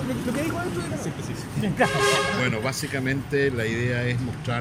lo que digo dentro de la síntesis. Bueno, básicamente la idea es mostrar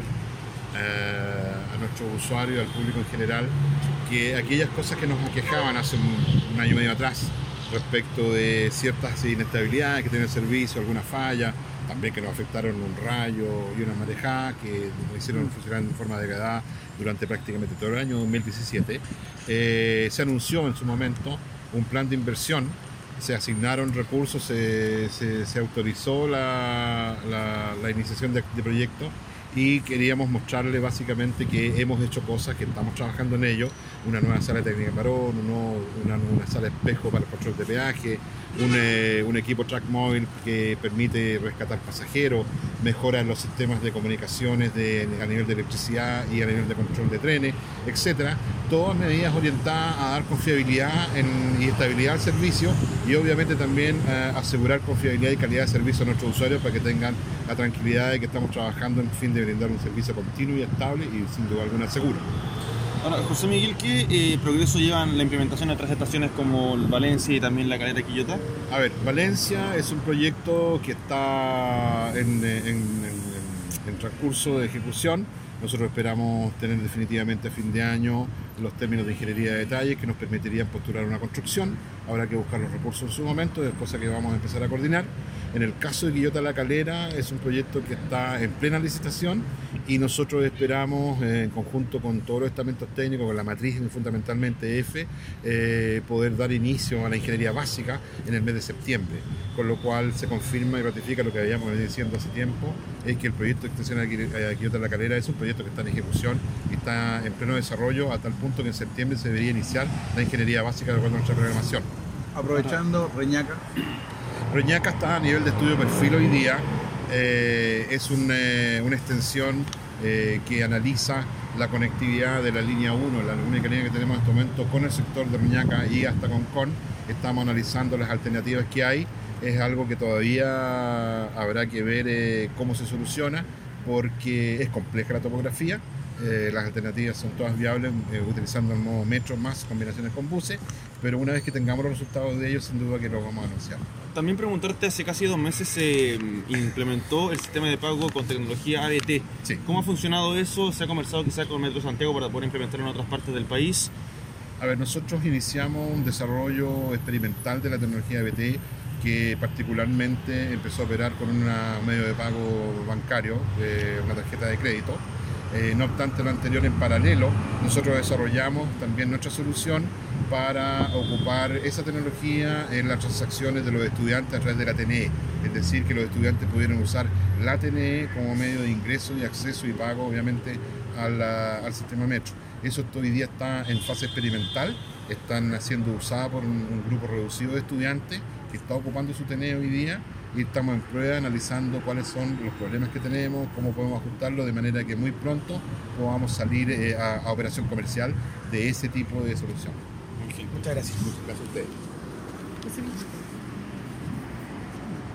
a nuestros usuarios, al público en general, que aquellas cosas que nos aquejaban hace un año y medio atrás respecto de ciertas inestabilidades que tiene el servicio, alguna falla, también que nos afectaron un rayo y una marejada que nos hicieron funcionar de forma degradada durante prácticamente todo el año 2017. Se anunció en su momento un plan de inversión, se asignaron recursos, se autorizó la iniciación de proyectos y queríamos mostrarle básicamente que hemos hecho cosas, que estamos trabajando en ello, una nueva sala técnica de parón, una sala espejo para el control de peaje, un equipo track móvil que permite rescatar pasajeros, mejora en los sistemas de comunicaciones a nivel de electricidad y a nivel de control de trenes, etcétera. Todas medidas orientadas a dar confiabilidad y estabilidad al servicio y obviamente también asegurar confiabilidad y calidad de servicio a nuestros usuarios para que tengan la tranquilidad de que estamos trabajando en fin de brindar un servicio continuo y estable y sin duda alguna seguro. Ahora, José Miguel, ¿qué progreso llevan la implementación de otras estaciones como Valencia y también la Calera Quillota? A ver, Valencia es un proyecto que está en transcurso de ejecución. Nosotros esperamos tener definitivamente a fin de año los términos de ingeniería de detalle que nos permitirían postular una construcción. Habrá que buscar los recursos en su momento, es cosa que vamos a empezar a coordinar. En el caso de Quillota La Calera es un proyecto que está en plena licitación y nosotros esperamos, en conjunto con todos los estamentos técnicos, con la matriz fundamentalmente EFE, poder dar inicio a la ingeniería básica en el mes de septiembre, con lo cual se confirma y ratifica lo que habíamos venido diciendo hace tiempo, es que el proyecto de extensión a Quillota La Calera es un proyecto que está en ejecución y está en pleno desarrollo a tal punto que en septiembre se debería iniciar la ingeniería básica de acuerdo a nuestra programación. Aprovechando, Reñaca. Reñaca está a nivel de estudio perfil hoy día, es una extensión que analiza la conectividad de la línea 1, la única línea que tenemos en este momento con el sector de Reñaca y hasta Concón. Estamos analizando las alternativas que hay, es algo que todavía habrá que ver cómo se soluciona porque es compleja la topografía. Las alternativas son todas viables utilizando el modo metro más combinaciones con buses, pero una vez que tengamos los resultados de ellos, sin duda que los vamos a anunciar. También preguntarte, hace casi 2 meses se implementó el sistema de pago con tecnología ADT. Sí. ¿Cómo ha funcionado eso? ¿Se ha conversado quizá con Metro Santiago para poder implementarlo en otras partes del país? A ver, nosotros iniciamos un desarrollo experimental de la tecnología ADT que particularmente empezó a operar con un medio de pago bancario, una tarjeta de crédito. No obstante lo anterior, en paralelo, nosotros desarrollamos también nuestra solución para ocupar esa tecnología en las transacciones de los estudiantes a través de la TNE. Es decir, que los estudiantes pudieron usar la TNE como medio de ingreso y acceso y pago, obviamente, al sistema Metro. Eso hoy día está en fase experimental, están siendo usadas por un grupo reducido de estudiantes que está ocupando su TNE hoy día y estamos en prueba analizando cuáles son los problemas que tenemos, cómo podemos ajustarlo de manera que muy pronto podamos salir a operación comercial de ese tipo de solución. Muchas gracias. Gracias a ustedes.